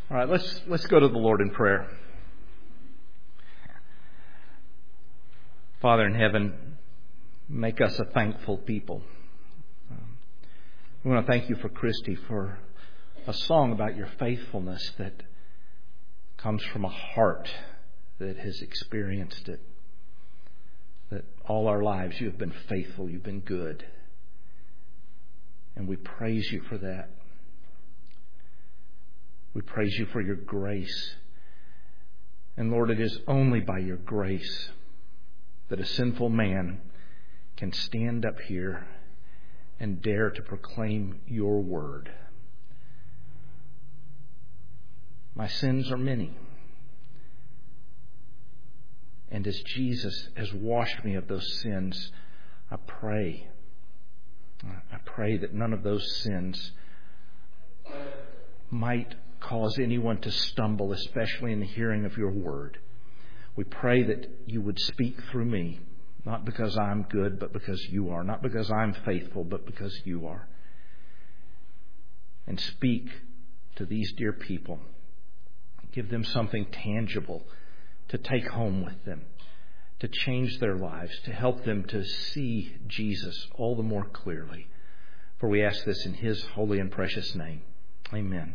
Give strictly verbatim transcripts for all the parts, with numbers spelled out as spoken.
All right, let's let's go to the Lord in prayer. Father in heaven, make us a thankful people. Um, we want to thank you for Christy, for a song about your faithfulness that comes from a heart that has experienced it. That all our lives you have been faithful, you've been good. And we praise you for that. We praise you for your grace. And Lord, it is only by your grace that a sinful man can stand up here and dare to proclaim your word. My sins are many. And as Jesus has washed me of those sins, I pray, I pray that none of those sins might cause anyone to stumble, especially in the hearing of your word. We pray that you would speak through me, not because I'm good, but because you are. Not because I'm faithful, but because you are. And speak to these dear people. Give them something tangible to take home with them, to change their lives, to help them to see Jesus all the more clearly. For we ask this in His holy and precious name. Amen.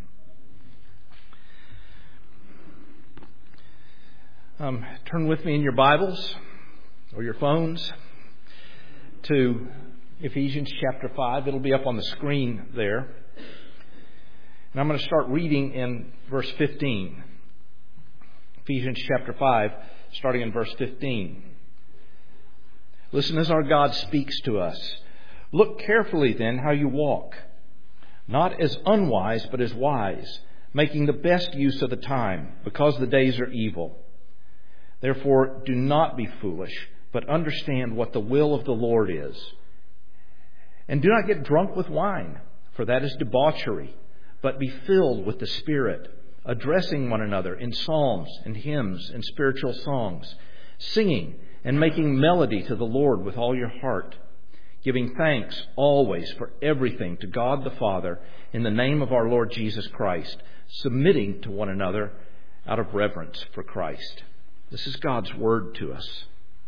Um, turn with me in your Bibles or your phones to Ephesians chapter five. It'll be up on the screen there. And I'm going to start reading in verse fifteen. Ephesians chapter five, starting in verse fifteen. Listen as our God speaks to us. Look carefully then how you walk, not as unwise, but as wise, making the best use of the time, because the days are evil. Therefore, do not be foolish, but understand what the will of the Lord is. And do not get drunk with wine, for that is debauchery, but be filled with the Spirit, addressing one another in psalms and hymns and spiritual songs, singing and making melody to the Lord with all your heart, giving thanks always for everything to God the Father in the name of our Lord Jesus Christ, submitting to one another out of reverence for Christ. This is God's word to us.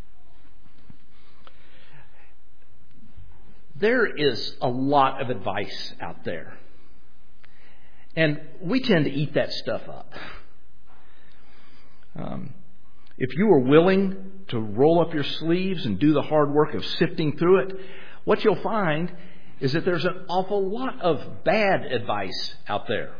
There is a lot of advice out there. And we tend to eat that stuff up. Um, if you are willing to roll up your sleeves and do the hard work of sifting through it, what you'll find is that there's an awful lot of bad advice out there.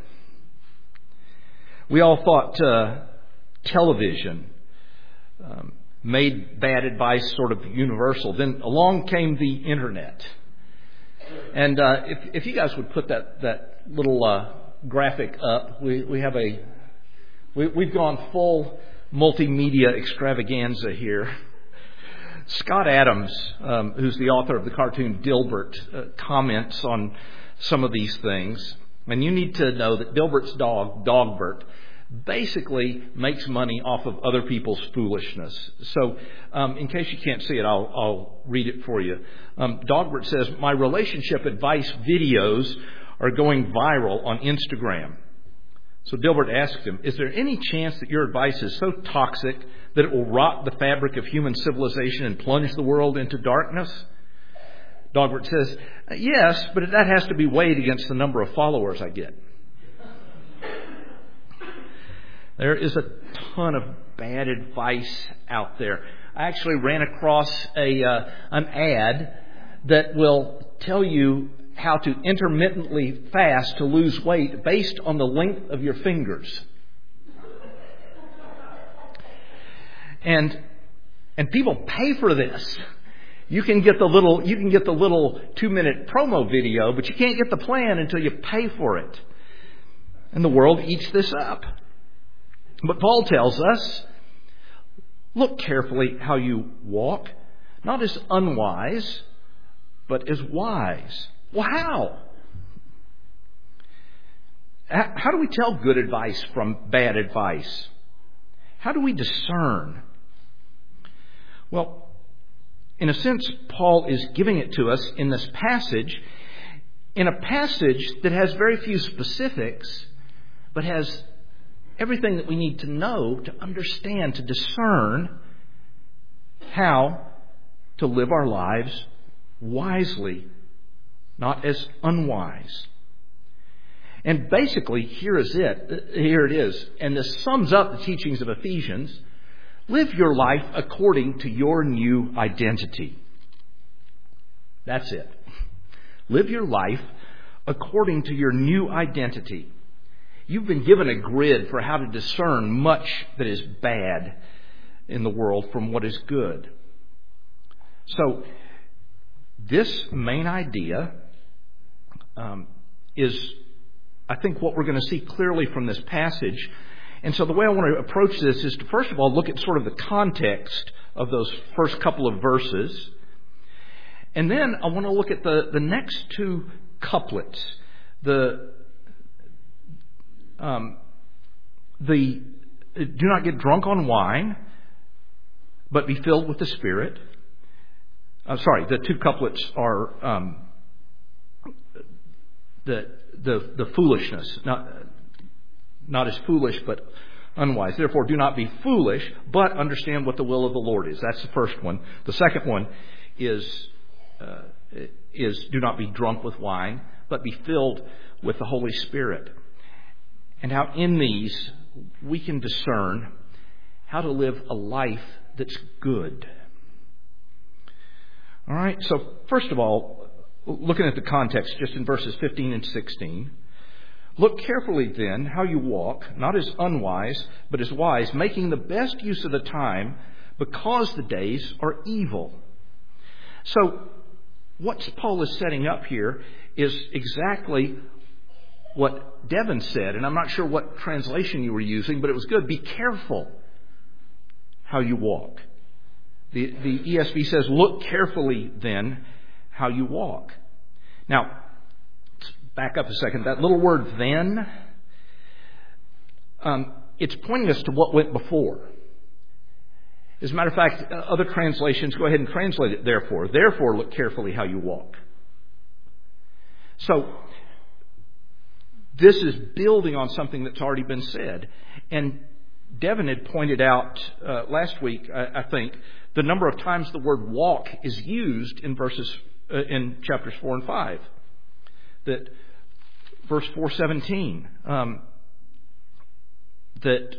We all thought uh, television um, made bad advice sort of universal. Then along came the internet. And uh, if, if you guys would put that, that little uh, graphic up, we, we have a, we, we've gone full multimedia extravaganza here. Scott Adams, um, who's the author of the cartoon Dilbert, uh, comments on some of these things. And you need to know that Dilbert's dog, Dogbert, basically makes money off of other people's foolishness. So um, in case you can't see it, I'll, I'll read it for you. Um, Dogbert says, my relationship advice videos are going viral on Instagram. So Dilbert asked him, is there any chance that your advice is so toxic that it will rot the fabric of human civilization and plunge the world into darkness? Dogbert says, yes, but that has to be weighed against the number of followers I get. There is a ton of bad advice out there. I actually ran across a uh, an ad that will tell you how to intermittently fast to lose weight based on the length of your fingers. And and people pay for this. You can get the little you can get the little two minute promo video, but you can't get the plan until you pay for it. And the world eats this up. But Paul tells us, look carefully how you walk, not as unwise, but as wise. Well, how? How do we tell good advice from bad advice? How do we discern? Well, in a sense, Paul is giving it to us in this passage, in a passage that has very few specifics, but has everything that we need to know, to understand, to discern how to live our lives wisely, not as unwise. And basically, here is it. Here it is. And this sums up the teachings of Ephesians. Live your life according to your new identity. That's it. Live your life according to your new identity. You've been given a grid for how to discern much that is bad in the world from what is good. So, this main idea um, is, I think, what we're going to see clearly from this passage. And so the way I want to approach this is to, first of all, look at sort of the context of those first couple of verses. And then I want to look at the, the next two couplets. The, um, the do not get drunk on wine, but be filled with the Spirit. Uh, sorry, the two couplets are um, the the the foolishness, not not as foolish, but unwise. Therefore, do not be foolish, but understand what the will of the Lord is. That's the first one. The second one is uh, is do not be drunk with wine, but be filled with the Holy Spirit. And how in these we can discern how to live a life that's good. All right, so first of all, looking at the context just in verses fifteen and sixteen, look carefully then how you walk, not as unwise, but as wise, making the best use of the time, because the days are evil. So what Paul is setting up here is exactly what Devin said, and I'm not sure what translation you were using, but it was good. Be careful how you walk. The, the E S V says, look carefully then how you walk. Now, let's back up a second. That little word then, um, it's pointing us to what went before. As a matter of fact, other translations go ahead and translate it therefore. Therefore, look carefully how you walk. So, this is building on something that's already been said. And Devin had pointed out uh, last week, I, I think, the number of times the word walk is used in verses uh, in chapters four and five. That verse four seventeen, um, that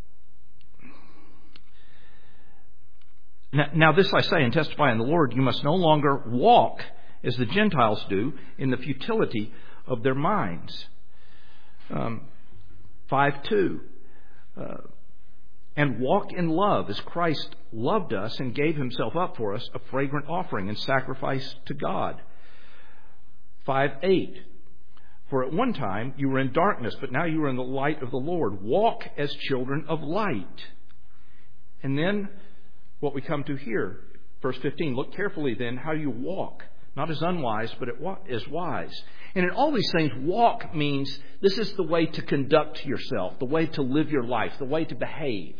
now, now this I say and testify in the Lord, you must no longer walk as the Gentiles do in the futility of their minds. Um, five two. Uh, And walk in love as Christ loved us and gave himself up for us, a fragrant offering and sacrifice to God. five eight. For at one time you were in darkness, but now you are in the light of the Lord. Walk as children of light. And then what we come to here, verse fifteen. Look carefully then how you walk, not as unwise, but as wise. And in all these things, walk means this is the way to conduct yourself, the way to live your life, the way to behave.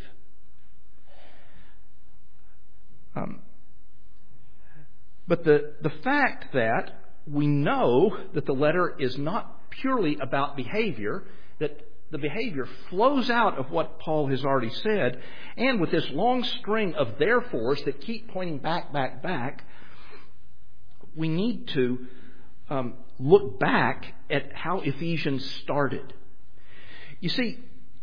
Um, but the, the fact that we know that the letter is not purely about behavior, that the behavior flows out of what Paul has already said, and with this long string of therefores that keep pointing back, back, back, we need to um, look back at how Ephesians started. You see,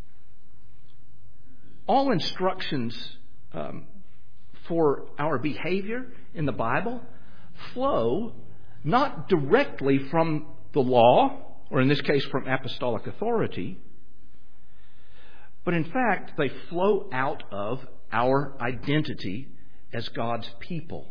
all instructions um, for our behavior in the Bible flow not directly from the law, or in this case from apostolic authority, but in fact they flow out of our identity as God's people.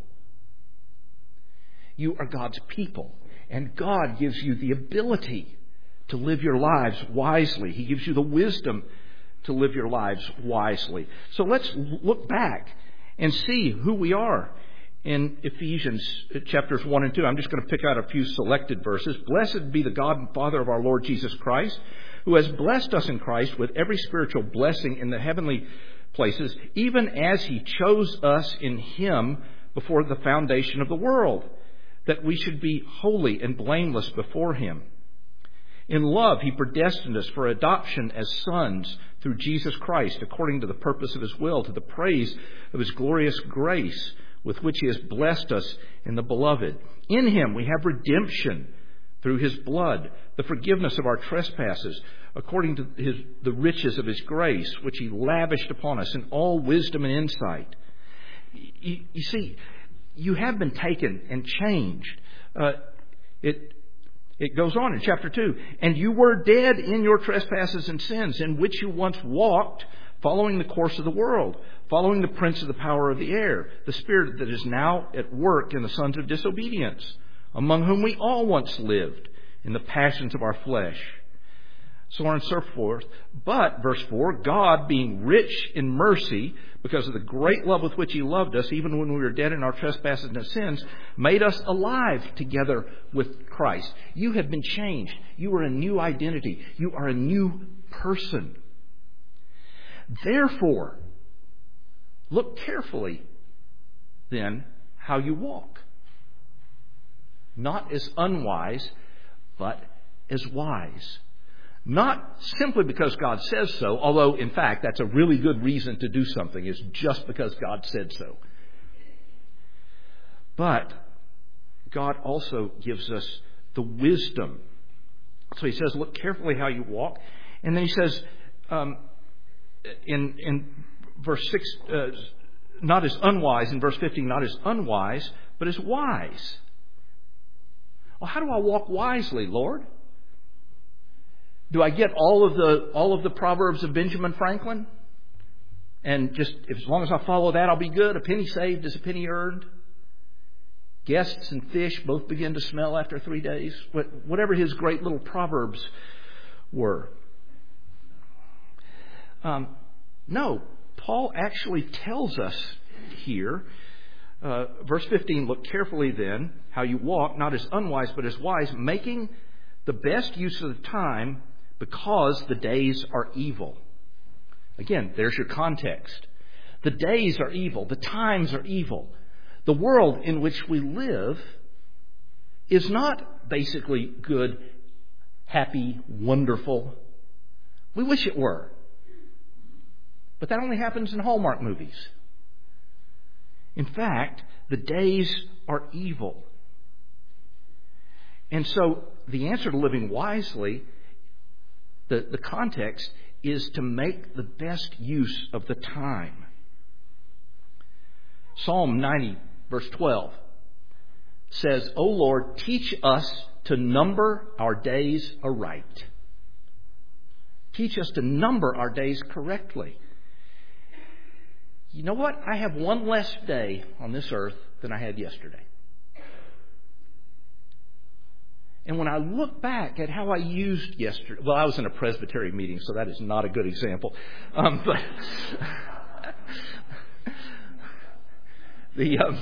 You are God's people, and God gives you the ability to live your lives wisely. He gives you the wisdom to live your lives wisely. So let's look back and see who we are in Ephesians chapters one and two. I'm just going to pick out a few selected verses. Blessed be the God and Father of our Lord Jesus Christ, who has blessed us in Christ with every spiritual blessing in the heavenly places, even as He chose us in Him before the foundation of the world, that we should be holy and blameless before Him. In love, He predestined us for adoption as sons through Jesus Christ, according to the purpose of His will, to the praise of His glorious grace, with which He has blessed us in the Beloved. In Him we have redemption through His blood, the forgiveness of our trespasses, according to his, the riches of His grace, which He lavished upon us in all wisdom and insight. You, you see, you have been taken and changed. Uh, it It goes on in chapter two. And you were dead in your trespasses and sins, in which you once walked, following the course of the world, following the prince of the power of the air, the spirit that is now at work in the sons of disobedience, among whom we all once lived in the passions of our flesh. So on and so forth. But, verse four, God, being rich in mercy, because of the great love with which He loved us, even when we were dead in our trespasses and sins, made us alive together with Christ. You have been changed. You are a new identity. You are a new person. Therefore, look carefully, then, how you walk. Not as unwise, but as wise. Not simply because God says so, although, in fact, that's a really good reason to do something, is just because God said so. But God also gives us the wisdom. So He says, look carefully how you walk. And then He says, um, in, in verse six, uh, not as unwise, in verse fifteen, not as unwise, but as wise. Well, how do I walk wisely, Lord? Do I get all of the all of the Proverbs of Benjamin Franklin? And just if, as long as I follow that, I'll be good. A penny saved is a penny earned. Guests and fish both begin to smell after three days. Whatever his great little Proverbs were. Um, no, Paul actually tells us here, uh, verse fifteen, look carefully then how you walk, not as unwise, but as wise, making the best use of the time, because the days are evil. Again, there's your context. The days are evil. The times are evil. The world in which we live is not basically good, happy, wonderful. We wish it were. But that only happens in Hallmark movies. In fact, the days are evil. And so the answer to living wisely, the, the context, is to make the best use of the time. Psalm ninety, verse twelve, says, O Lord, teach us to number our days aright. Teach us to number our days correctly. You know what? I have one less day on this earth than I had yesterday. And when I look back at how I used yesterday, well, I was in a Presbyterian meeting, so that is not a good example. Um, but the um,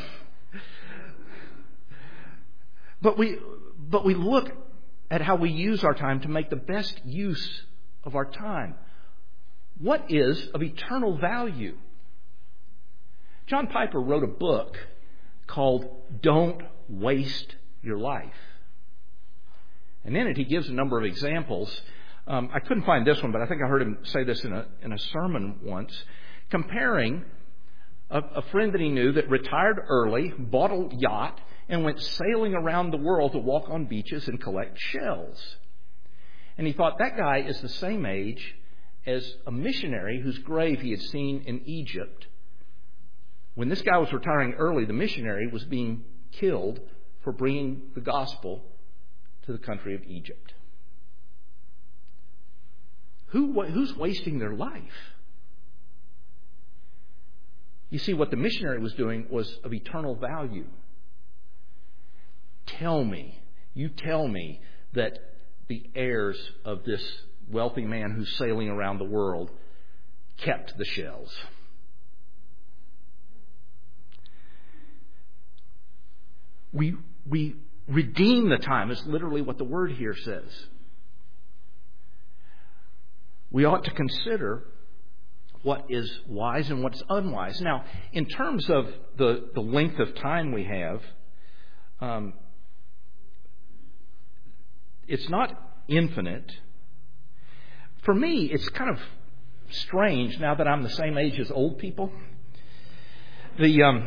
but we but we look at how we use our time to make the best use of our time. What is of eternal value? John Piper wrote a book called "Don't Waste Your Life." And in it, he gives a number of examples. Um, I couldn't find this one, but I think I heard him say this in a in a sermon once, comparing a, a friend that he knew that retired early, bought a yacht, and went sailing around the world to walk on beaches and collect shells. And he thought, that guy is the same age as a missionary whose grave he had seen in Egypt. When this guy was retiring early, the missionary was being killed for bringing the gospel to the country of Egypt. Who, who's wasting their life? You see, what the missionary was doing was of eternal value. Tell me, you tell me that the heirs of this wealthy man who's sailing around the world kept the shells. We, we redeem the time is literally what the word here says. We ought to consider what is wise and what's unwise. Now, in terms of the, the length of time we have, um, it's not infinite. For me, it's kind of strange now that I'm the same age as old people. The um,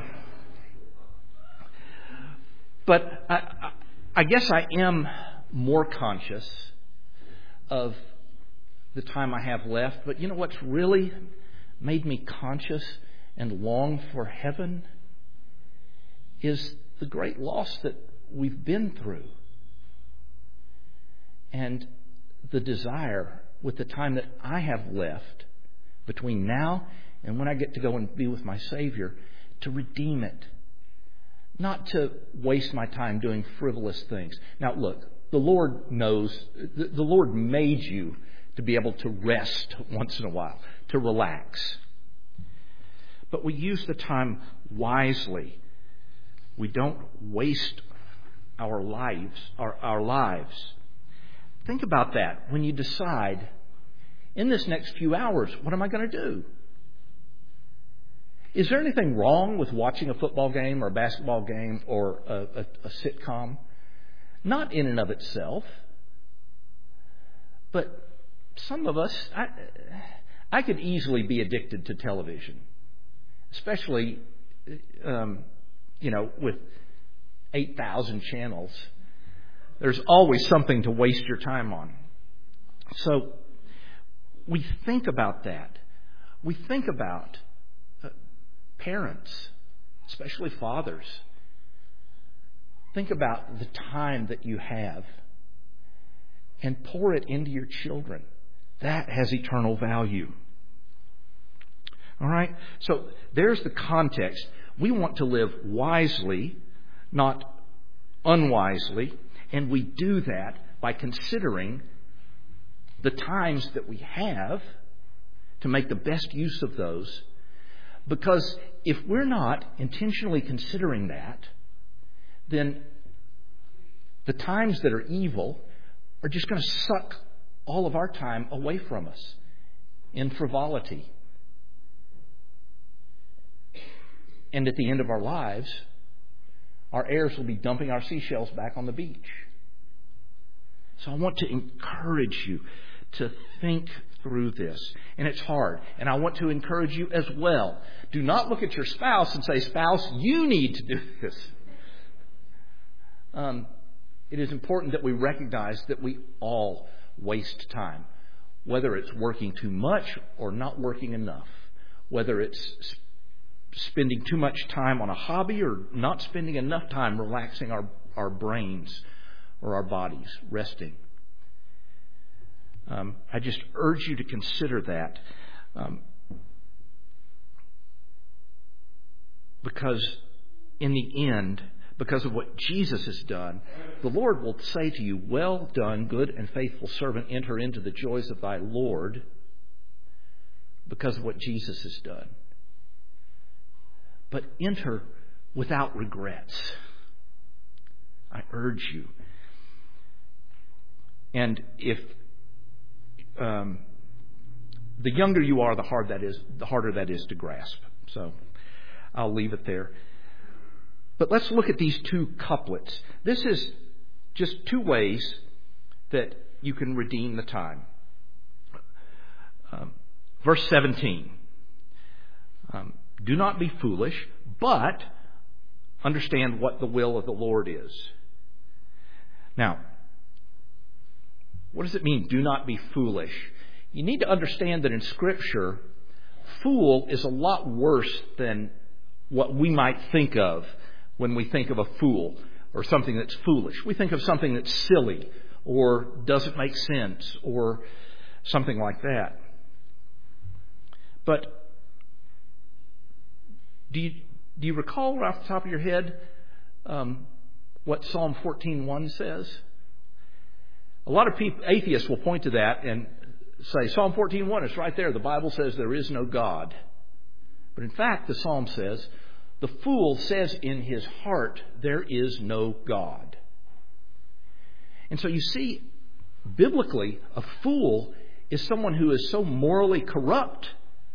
but I, I, I guess I am more conscious of the time I have left. But you know what's really made me conscious and long for heaven is the great loss that we've been through, and the desire with the time that I have left between now and when I get to go and be with my Savior to redeem it. Not to waste my time doing frivolous things. Now look, the Lord knows, the, the Lord made you to be able to rest once in a while, to relax. But we use the time wisely. We don't waste our lives, our, our lives. Think about that when you decide, in this next few hours, what am I going to do? Is there anything wrong with watching a football game or a basketball game or a, a, a sitcom? Not in and of itself. But some of us, I, I could easily be addicted to television. Especially, um, you know, with eight thousand channels. There's always something to waste your time on. So we think about that. We think about uh, parents, especially fathers. Think about the time that you have and pour it into your children. That has eternal value. All right? So there's the context. We want to live wisely, not unwisely. And we do that by considering the times that we have to make the best use of those. Because if we're not intentionally considering that, then the times that are evil are just going to suck all of our time away from us in frivolity. And at the end of our lives, our heirs will be dumping our seashells back on the beach. So I want to encourage you to think through this. And it's hard. And I want to encourage you as well. Do not look at your spouse and say, spouse, you need to do this. Um, it is important that we recognize that we all waste time. Whether it's working too much or not working enough. Whether it's spending too much time on a hobby or not spending enough time relaxing our, our brains or our bodies, resting. Um, I just urge you to consider that. Um, because in the end, because of what Jesus has done, the Lord will say to you, well done, good and faithful servant, enter into the joys of thy Lord, because of what Jesus has done. But enter without regrets. I urge you. And if um, the younger you are, the hard that is, the harder that is to grasp. So I'll leave it there. But let's look at these two couplets. This is just two ways that you can redeem the time. Um, verse seventeen. Um, Do not be foolish, but understand what the will of the Lord is. Now, what does it mean, do not be foolish? You need to understand that in Scripture, fool is a lot worse than what we might think of when we think of a fool or something that's foolish. We think of something that's silly or doesn't make sense or something like that. But Do you, do you recall right off the top of your head um, what Psalm fourteen one says? A lot of people, atheists will point to that and say, Psalm fourteen one is right there. The Bible says there is no God. But in fact, the Psalm says, the fool says in his heart, there is no God. And so you see, biblically, a fool is someone who is so morally corrupt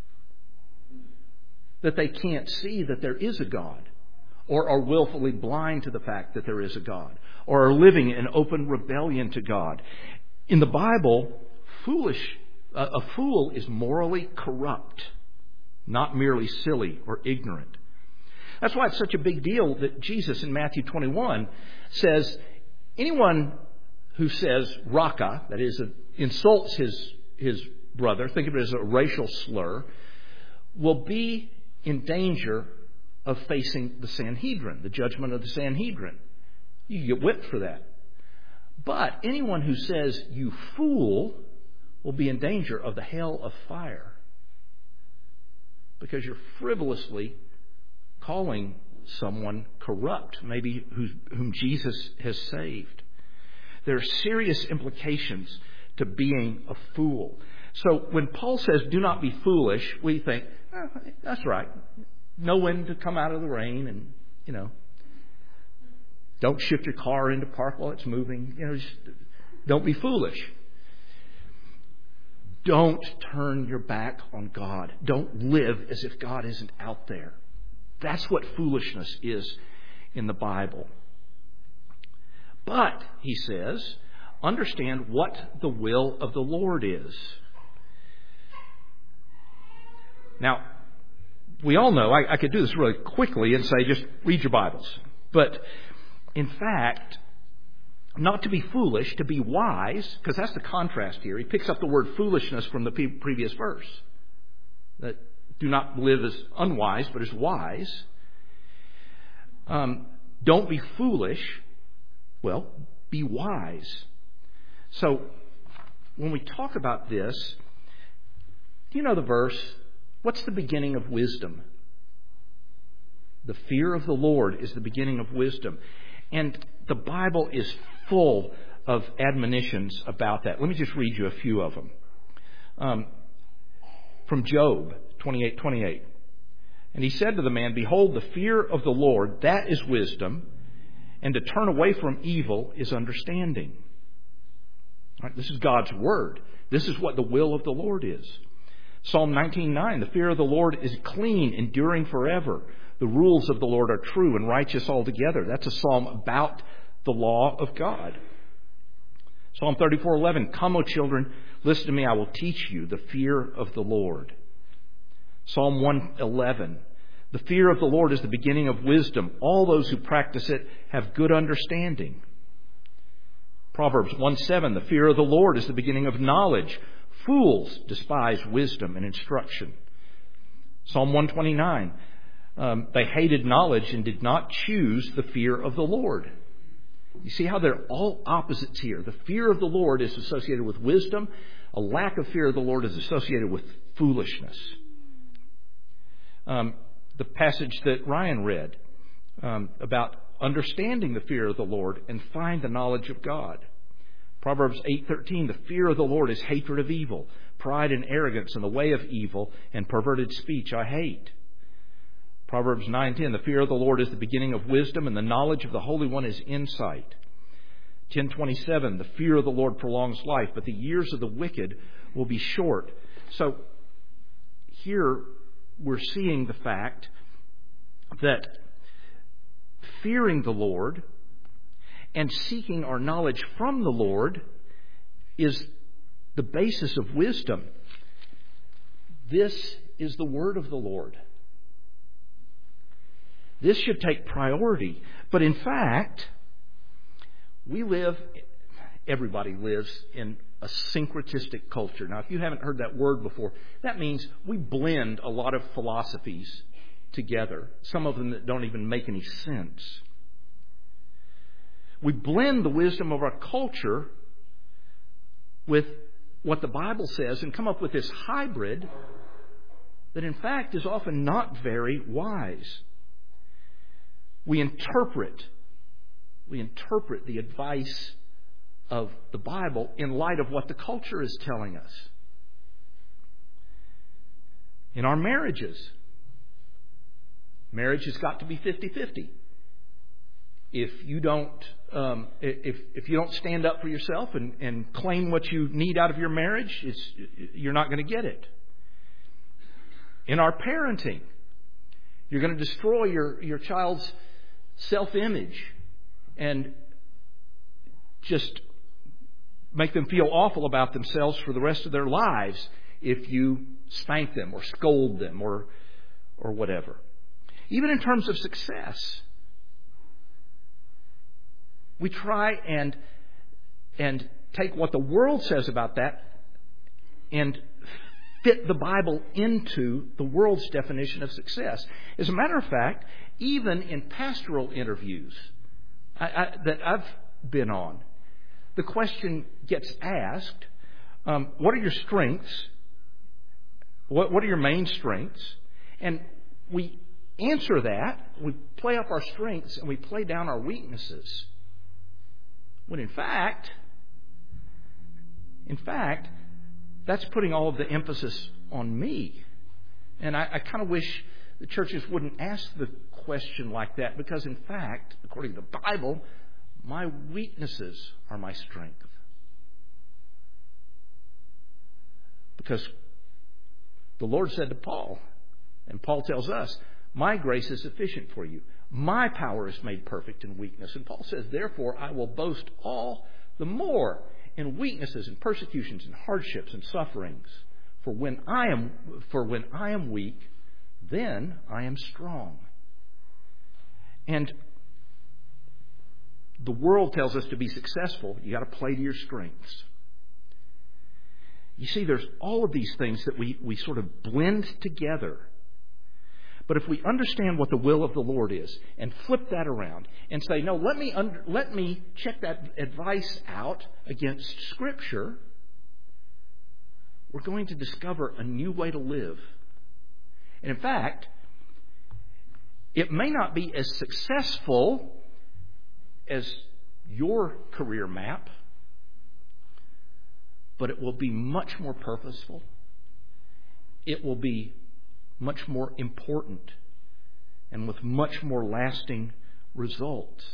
that they can't see that there is a God, or are willfully blind to the fact that there is a God, or are living in open rebellion to God. In the Bible, foolish, uh, a fool is morally corrupt, not merely silly or ignorant. That's why it's such a big deal that Jesus in Matthew twenty-one says, anyone who says raka, that is, insults his, his brother, think of it as a racial slur, will be in danger of facing the Sanhedrin, the judgment of the Sanhedrin. You get whipped for that. But anyone who says, you fool, will be in danger of the hell of fire. Because you're frivolously calling someone corrupt, maybe who's, whom Jesus has saved. There are serious implications to being a fool. So when Paul says, do not be foolish, we think, oh, that's right. Know when to come out of the rain and, you know, don't shift your car into park while it's moving. You know, just don't be foolish. Don't turn your back on God. Don't live as if God isn't out there. That's what foolishness is in the Bible. But, he says, understand what the will of the Lord is. Now, we all know, I, I could do this really quickly and say, just read your Bibles. But, in fact, not to be foolish, to be wise, because that's the contrast here. He picks up the word foolishness from the previous verse. That do not live as unwise, but as wise. Um, don't be foolish. Well, be wise. So, when we talk about this, do you know the verse? What's the beginning of wisdom? The fear of the Lord is the beginning of wisdom. And the Bible is full of admonitions about that. Let me just read you a few of them. Um, from Job twenty-eight twenty-eight. And he said to the man, behold, the fear of the Lord, that is wisdom, and to turn away from evil is understanding. All right, this is God's word. This is what the will of the Lord is. Psalm nineteen nine, the fear of the Lord is clean, enduring forever. The rules of the Lord are true and righteous altogether. That's a psalm about the law of God. Psalm thirty-four eleven, come, O children, listen to me, I will teach you the fear of the Lord. Psalm one eleven, the fear of the Lord is the beginning of wisdom. All those who practice it have good understanding. Proverbs one seven, the fear of the Lord is the beginning of knowledge. Fools despise wisdom and instruction. Psalm one twenty-nine, um, they hated knowledge and did not choose the fear of the Lord. You see how they're all opposites here. The fear of the Lord is associated with wisdom. A lack of fear of the Lord is associated with foolishness. Um, the passage that Ryan read um, about understanding the fear of the Lord and find the knowledge of God. Proverbs eight thirteen, the fear of the Lord is hatred of evil. Pride and arrogance and the way of evil and perverted speech I hate. Proverbs nine ten, the fear of the Lord is the beginning of wisdom, and the knowledge of the Holy One is insight. ten twenty-seven, the fear of the Lord prolongs life, but the years of the wicked will be short. So here we're seeing the fact that fearing the Lord and seeking our knowledge from the Lord is the basis of wisdom. This is the word of the Lord. This should take priority. But in fact, we live, everybody lives in a syncretistic culture. Now, if you haven't heard that word before, that means we blend a lot of philosophies together. Some of them that don't even make any sense. We blend the wisdom of our culture with what the Bible says and come up with this hybrid that in fact is often not very wise. We interpret, we interpret the advice of the Bible in light of what the culture is telling us. In our marriages, marriage has got to be fifty-fifty. If you don't, um, if if you don't stand up for yourself and, and claim what you need out of your marriage, it's, you're not going to get it. In our parenting, you're going to destroy your, your child's self-image and just make them feel awful about themselves for the rest of their lives if you spank them or scold them or or whatever. Even in terms of success, we try and and take what the world says about that and fit the Bible into the world's definition of success. As a matter of fact, even in pastoral interviews I, I, that I've been on, the question gets asked, um, what are your strengths? What, what are your main strengths? And we answer that, we play up our strengths and we play down our weaknesses. When in fact, in fact, that's putting all of the emphasis on me. And I, I kind of wish the churches wouldn't ask the question like that, because in fact, according to the Bible, my weaknesses are my strength. Because the Lord said to Paul, and Paul tells us, my grace is sufficient for you. My power is made perfect in weakness. And Paul says, therefore, I will boast all the more in weaknesses and persecutions and hardships and sufferings. For when I am, for when I am weak, then I am strong. And the world tells us to be successful, you got to play to your strengths. You see, there's all of these things that we, we sort of blend together. But if we understand what the will of the Lord is and flip that around and say, no, let me under, let me check that advice out against Scripture, we're going to discover a new way to live. And in fact, it may not be as successful as your career map, but it will be much more purposeful. It will be much more important and with much more lasting results.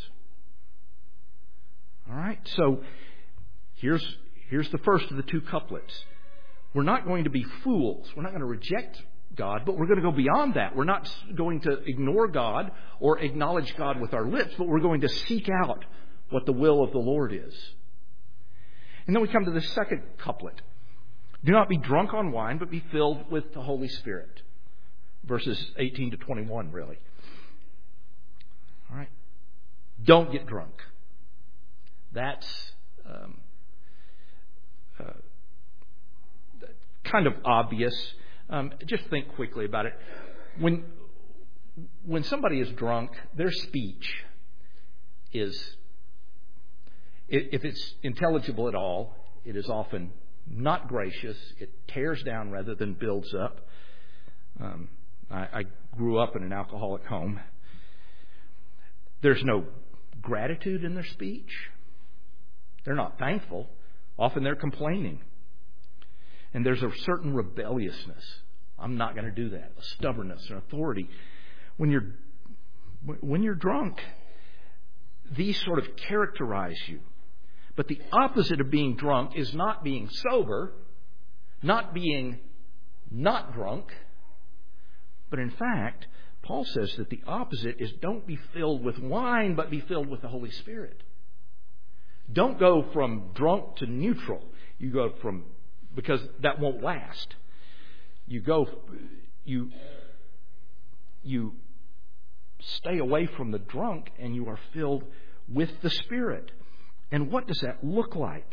All right, so here's here's the first of the two couplets. We're not going to be fools. We're not going to reject God, but we're going to go beyond that. We're not going to ignore God or acknowledge God with our lips, but we're going to seek out what the will of the Lord is. And then we come to the second couplet. Do not be drunk on wine, but be filled with the Holy Spirit. Verses eighteen to twenty-one, really. All right. Don't get drunk. That's um, uh, kind of obvious. Um, just think quickly about it. When when somebody is drunk, their speech is, if it's intelligible at all, it is often not gracious. It tears down rather than builds up. Um, I, I grew up in an alcoholic home. There's no gratitude in their speech. They're not thankful. Often they're complaining. And there's a certain rebelliousness. I'm not going to do that. A stubbornness and authority. When you're when you're drunk, these sort of characterize you. But the opposite of being drunk is not being sober, not being not drunk. But in fact, Paul says that the opposite is don't be filled with wine, but be filled with the Holy Spirit. Don't go from drunk to neutral. You go from, because that won't last. You go, you, you stay away from the drunk and you are filled with the Spirit. And what does that look like?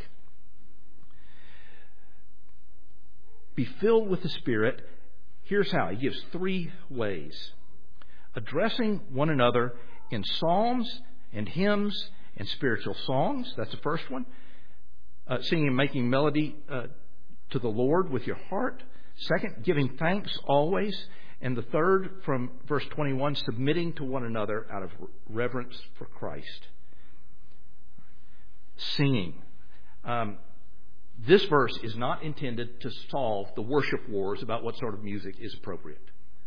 Be filled with the Spirit. Here's how. He gives three ways. Addressing one another in psalms and hymns and spiritual songs. That's the first one. Uh, singing and making melody uh, to the Lord with your heart. Second, giving thanks always. And the third, from verse twenty-one, submitting to one another out of reverence for Christ. Singing. Um, this verse is not intended to solve the worship wars about what sort of music is appropriate.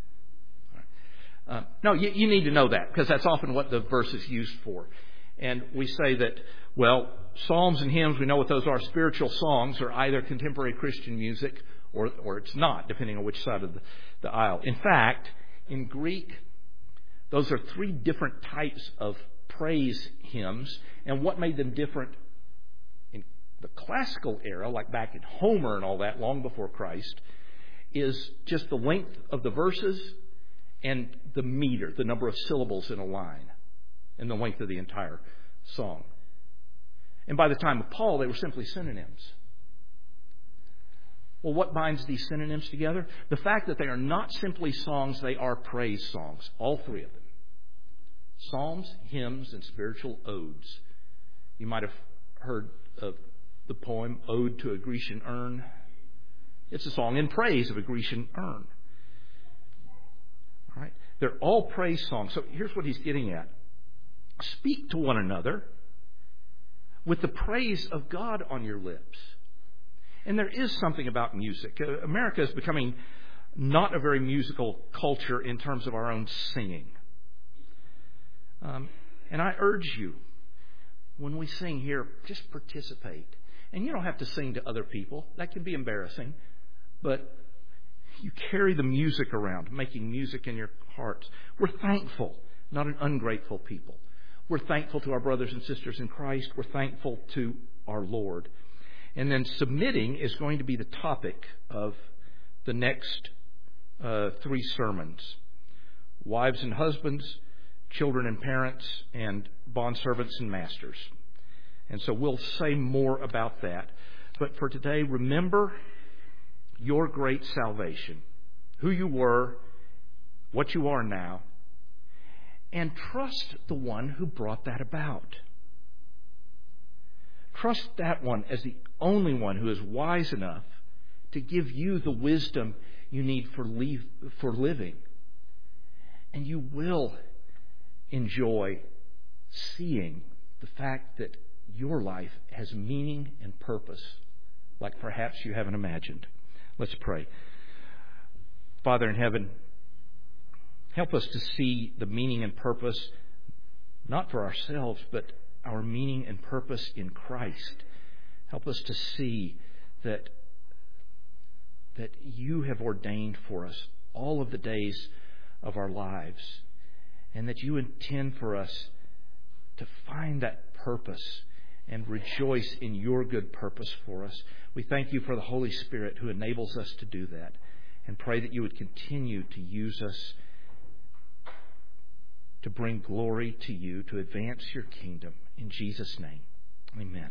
Uh, no, you, you need to know that, because that's often what the verse is used for. And we say that, well, psalms and hymns, we know what those are. Spiritual songs are either contemporary Christian music or, or it's not, depending on which side of the, the aisle. In fact, in Greek, those are three different types of praise hymns. And what made them different in The classical era, like back in Homer and all that, long before Christ, is just the length of the verses and the meter, the number of syllables in a line, and the length of the entire song. And by the time of Paul, they were simply synonyms. Well, what binds these synonyms together? The fact that they are not simply songs, they are praise songs, all three of them. Psalms, hymns, and spiritual odes. You might have heard of the poem Ode to a Grecian Urn. It's a song in praise of a Grecian urn. All right? They're all praise songs. So here's what he's getting at. Speak to one another with the praise of God on your lips. And there is something about music. Uh, America is becoming not a very musical culture in terms of our own singing. Um, and I urge you, when we sing here, just participate. And you don't have to sing to other people. That can be embarrassing. But you carry the music around, making music in your hearts. We're thankful, not an ungrateful people. We're thankful to our brothers and sisters in Christ. We're thankful to our Lord. And then submitting is going to be the topic of the next uh, three sermons. Wives and husbands, children and parents, and bondservants and masters. And so we'll say more about that. But for today, remember your great salvation, who you were, what you are now, and trust the one who brought that about. Trust that one as the only one who is wise enough to give you the wisdom you need for, leave, for living. And you will enjoy seeing the fact that your life has meaning and purpose like perhaps you haven't imagined. Let's pray. Father in heaven, help us to see the meaning and purpose, not for ourselves, but our meaning and purpose in Christ. Help us to see that, that you have ordained for us all of the days of our lives, and that you intend for us to find that purpose and rejoice in your good purpose for us. We thank you for the Holy Spirit who enables us to do that, and pray that you would continue to use us to bring glory to you, to advance your kingdom. In Jesus' name, amen.